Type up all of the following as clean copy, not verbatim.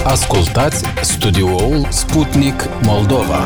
Ascultați studioul Sputnik Moldova.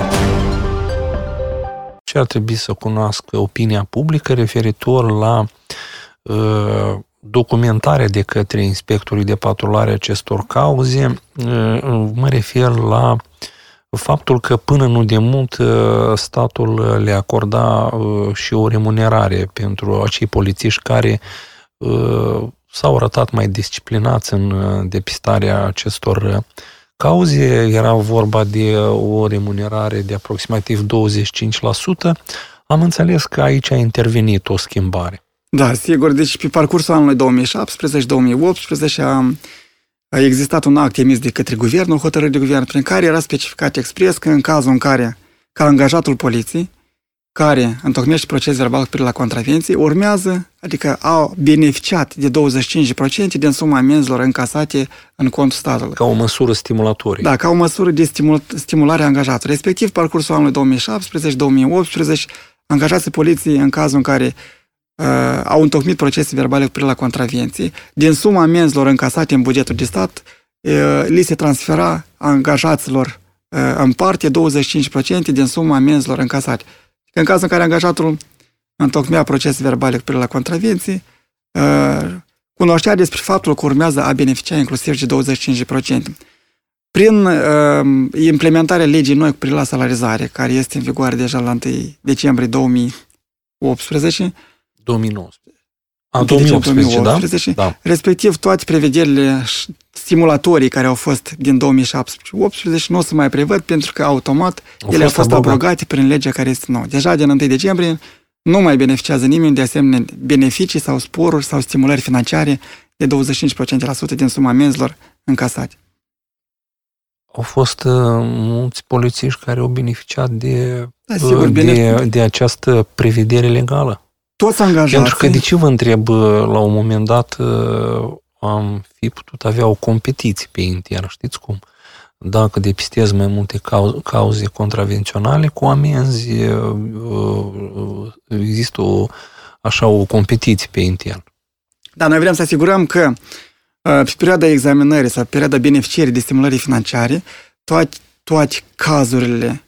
Ce ar trebui să cunoască opinia publică referitor la documentarea de către inspectorii de patrulare acestor cauze? Mă refer la faptul că până nu de mult statul le acorda și o remunerare pentru acei polițiști care s-au arătat mai disciplinați în depistarea acestor cauze. Era vorba de o remunerare de aproximativ 25%. Am înțeles că aici a intervenit o schimbare. Da, sigur. Deci pe parcursul anului 2017-2018 a existat un act emis de către guvern, o hotărâre de guvern, prin care era specificat expres că în cazul în care, ca angajatul poliției, care întocmește proces verbal cu privire la contravenții, urmează, adică au beneficiat de 25% din suma amenzilor încasate în contul statului. Ca o măsură stimulatorie. Da, ca o măsură de stimulare a angajatului. Respectiv, parcursul anului 2017-2018, angajații poliției, în cazul în care au întocmit procese verbale cu privire la contravenții, din suma amenzilor încasate în bugetul de stat, li se transfera angajaților în parte 25% din suma amenzilor încasate. În cazul în care angajatul întocmea procese verbale cu privire la contravenții, cunoștea despre faptul că urmează a beneficia inclusiv de 25%. Prin implementarea legii noi cu privire la salarizare, care este în vigoare deja la 1 decembrie 2018, 2018, da? Respectiv toate prevederile stimulatorii care au fost din 2017-2018 nu se mai prevăd pentru că automat ele au fost abrogate prin legea care este nouă. Deja din 1 decembrie nu mai beneficiază nimeni de asemenea beneficii sau sporuri sau stimulări financiare de 25% din suma amenzilor încasate. Au fost mulți polițiști care au beneficiat de această prevedere legală. Toți angajații. Pentru că de ce vă întreb, la un moment dat am fi putut avea o competiție pe intern, știți cum? Dacă depistez mai multe cauze contravenționale cu amenzi, există o competiție pe intern. Da, noi vrem să asigurăm că pe perioada examinării sau pe perioada beneficierii de stimulări financiare, toate cazurile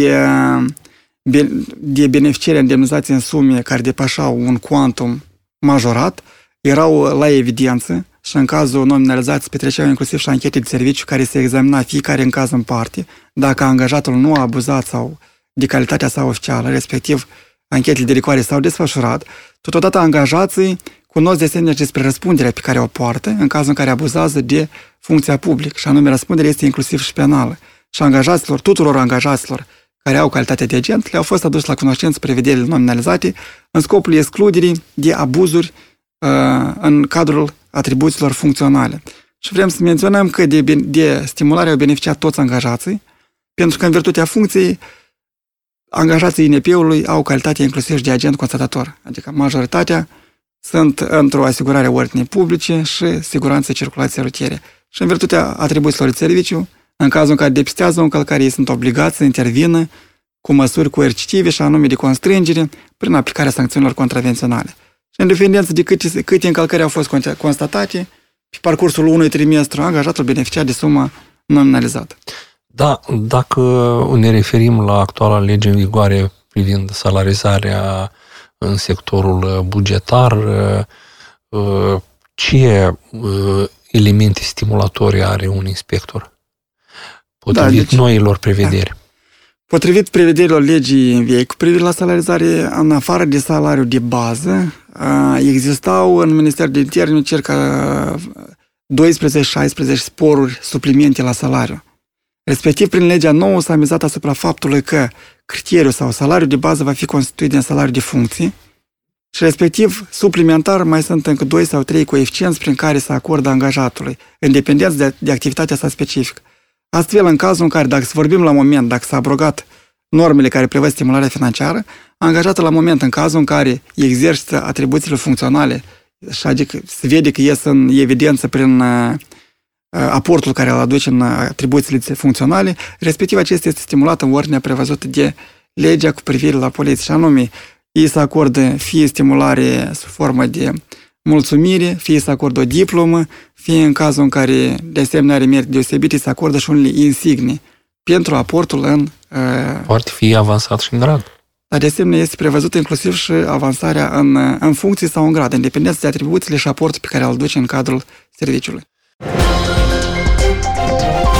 de beneficiere a indemnizației în sume care depășeau un quantum majorat, erau la evidență și în cazul nominalizației petreceau inclusiv și anchete de serviciu care se examina fiecare în caz în parte, dacă angajatul nu a abuzat sau de calitatea sa oficială, respectiv anchetele de rigoare s-au desfășurat. Totodată angajații cunosc de asemenea despre răspunderea pe care o poartă în cazul în care abuzează de funcția publică, și anume răspunderea este inclusiv și penală. Și angajaților, tuturor angajaților care au calitatea de agent, le-au fost adus la cunoștință prevederile nominalizate în scopul excluderii de abuzuri în cadrul atribuțiilor funcționale. Și vrem să menționăm că de stimulare au beneficiat toți angajații, pentru că în virtutea funcției, angajații INP-ului au calitatea inclusiv de agent constatator, adică majoritatea sunt într-o asigurare a ordinii publice și siguranță circulației rutiere. Și în virtutea atribuțiilor de serviciu, în cazul în care depistează o încălcare, ei sunt obligați să intervină cu măsuri coercitive și anume de constrângere prin aplicarea sancțiunilor contravenționale. Și în dependență de câte încălcări au fost constatate, pe parcursul unui trimestru, angajatul beneficia de suma nominalizată. Da, dacă ne referim la actuala lege în vigoare privind salarizarea în sectorul bugetar, ce elemente stimulatorii are un inspector? Potrivit noilor prevederi. Potrivit prevederilor legii vechi cu privire la salarizare, în afară de salariul de bază, existau în Ministerul de Interne circa 12-16 sporuri suplimente la salariu. Respectiv, prin legea nouă s-a mizat asupra faptului că criteriul sau salariul de bază va fi constituit din salariu de funcție și respectiv, suplimentar, mai sunt încă 2 sau 3 coeficienți prin care se acordă angajatului, în dependență de activitatea sa specifică. Astfel, în cazul în care, dacă să vorbim la moment, dacă s-a abrogat normele care prevăd stimularea financiară, angajatul la moment, în cazul în care exercită atribuțiile funcționale, și adică se vede că ies în evidență prin aportul care îl aduce în atribuțiile funcționale, respectiv acesta este stimulat în ordinea prevăzută de legea cu privire la poliție, și anume, ei se acordă fie stimulare sub formă de mulțumire, fie să acordă o diplomă, fie în cazul în care de asemenea are merit deosebite, să acordă și unele insignii pentru aportul în... Poate fi avansat și în grad. Dar de asemenea este prevăzută inclusiv și avansarea în funcție sau în grad, în dependență de atribuțiile și aportul pe care îl duce în cadrul serviciului.